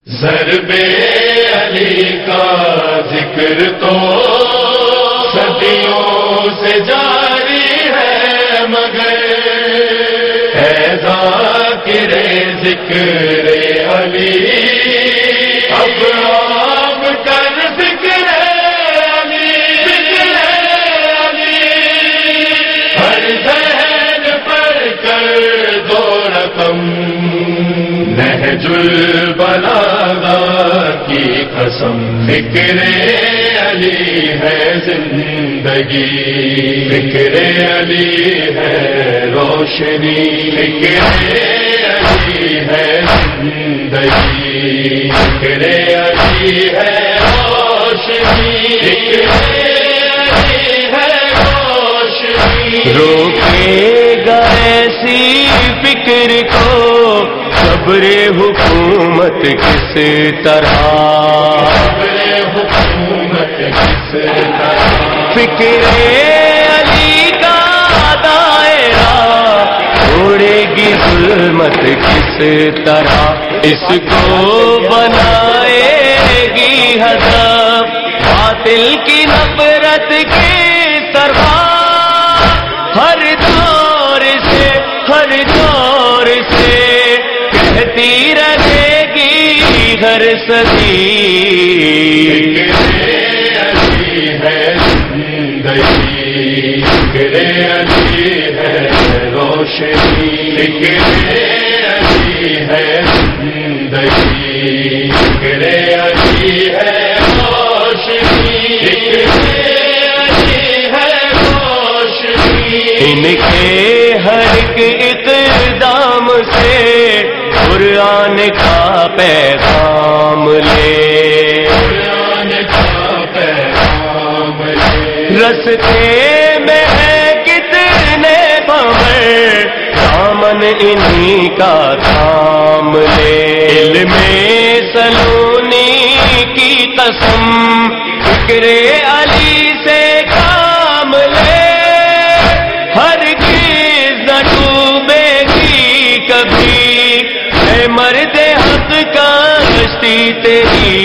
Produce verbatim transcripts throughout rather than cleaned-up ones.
ضرب علی کا ذکر تو صدیوں سے جاری ہے، مگر اے ذاکر ذکر علی اب آپ کر ذکر علی، ذکر علی ہر ذہن پر کر دو رقم، نہج البلاغہ کی قسم، ذکر علی ہے زندگی، ذکر علی ہے روشنی، ذکر علی ہے زندگی، ذکر علی ہے روشنی، ذکر علی ہے روشنی۔ روکے گا ایسی فکر کو صبر حکومت کس طرح، صبر حکومت کس طرح، فکر علی کا دائرہ چھوڑے گی ظلمت کس طرح، اس کو بنائے گی ہدف باطل کی نفرت کی طرح، ہر دور سے ہر دور سے کہتی رہے گی ہر صدی، ذکر علی ہے زندگی، ذکر علی ہے روشنی، ذکر علی ہے زندگی، ذکر علی ہے روشنی، ذکر علی ہے روشنی۔ ان کے ہر ایک اقدام سے قرآن کا پیغام لے، قرآن کا پیغام لے، رستے میں ہے کتنے بھنور دامن انہی کا تھام لے، علم سلونی کی قسم فکر علی سے کام لے، ہرگز نہ ڈوبے گی کبھی اے مرد حق کا کشتی تیری،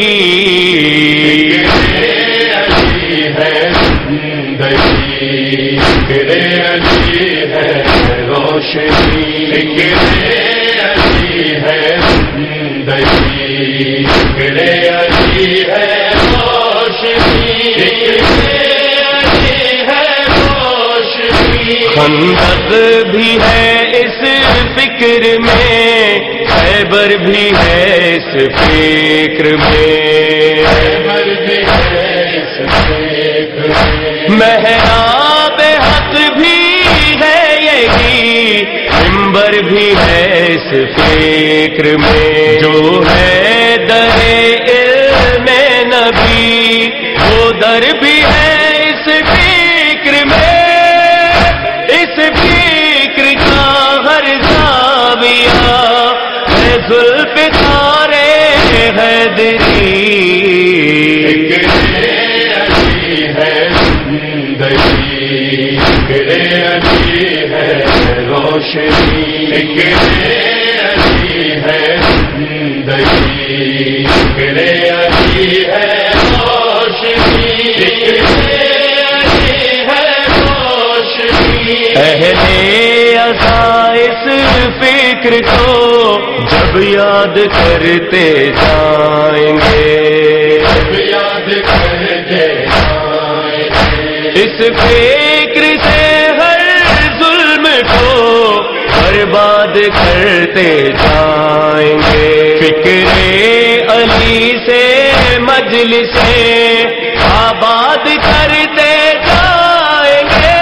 ذکر علی ہے زندگی، ذکر علی ہے روشنی، ذکر علی ہے زندگی، ذکر علی ہے روشنی، ذکر علی ہے روشنی۔ خندق بھی ہے اس فکر میں، خیبر بھی ہے اس فکر میں، خیبر بھی ہے اس فکر میں، محراب حق بھی ہے یہی، منبر بھی ہے اس فکر میں، جو ہے در علم نبی وہ در بھی ہے اس فکر میں، اس فکر کا ہر زاویہ ہے زلف تارے حیدری، ذکر علی ہے زندگی، ذکر علی ہے روشنی، ذکر علی ہے زندگی، ذکر علی ہے روشنی، ذکر علی ہے روشنی۔ اہل عصا اس فکر کو جب یاد کرتے جائیں گے، جب یاد کرتے جائیں گے، اس فکر سے ہر ظلم کو برباد کرتے جائیں گے، فکر علی سے مجلس آباد کرتے جائیں گے،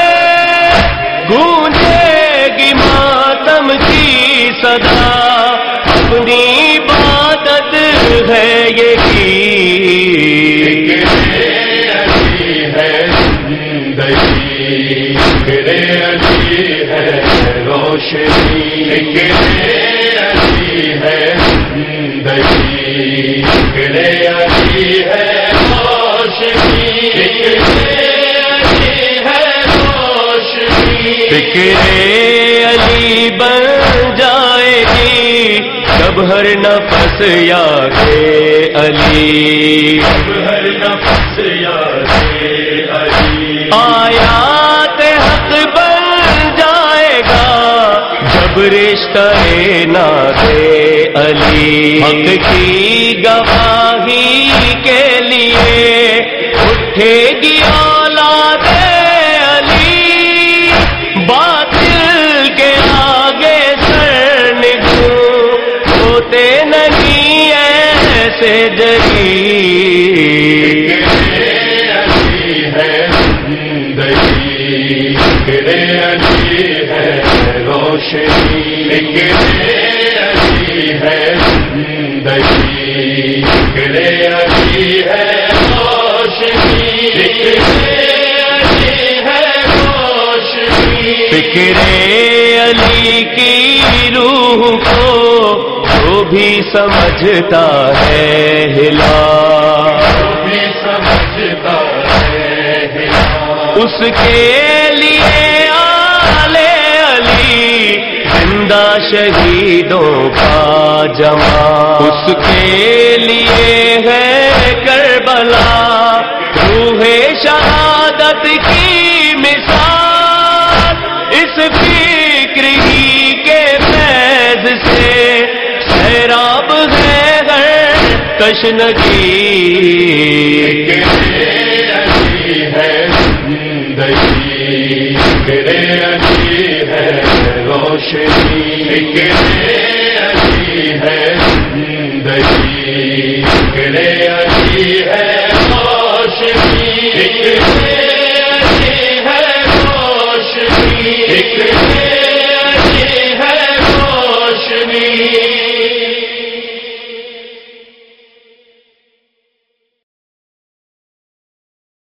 گونجے گی ماتم کی صدا اپنی عبادت ہے یہی، ذکر علی ہے زندگی، ذکر علی ہے روشنی، ذکر علی ہے زندگی، ذکر علی ہے روشنی، ذکر علی ہے روشنی۔ فکر علی بن جائے گی جب ہر نفس یاد علی، اب ہر نفس یاد علی، آیات حق بن جائے گا جب رشتہ ناز علی، حق کی گواہی کے لیے اٹھے گی اولاد علی، باطل کے آگے سر نگوں ہوتے نہیں ایسے جری، علی ہے زندگی، فکر علی ہے روشنی، علی ہے زندگی، فکر علی ہے روشنی، علی ہے روشنی، فکر علی کی روح کو جو بھی سمجھتا ہے ہلا، بھی سمجھتا ہے ہلا، اس کے لیے آل علی زندہ شہیدوں کا جمع، اس کے لیے ہے کربلا روح شہادت کی مثال، اس فکر ہی کے فیض سے سیراب ہے ہر تشنگی، علی ہے زندگی، فکر علی ہے روشنی، علی ہے زندگی، فکر علی ہے روشنی،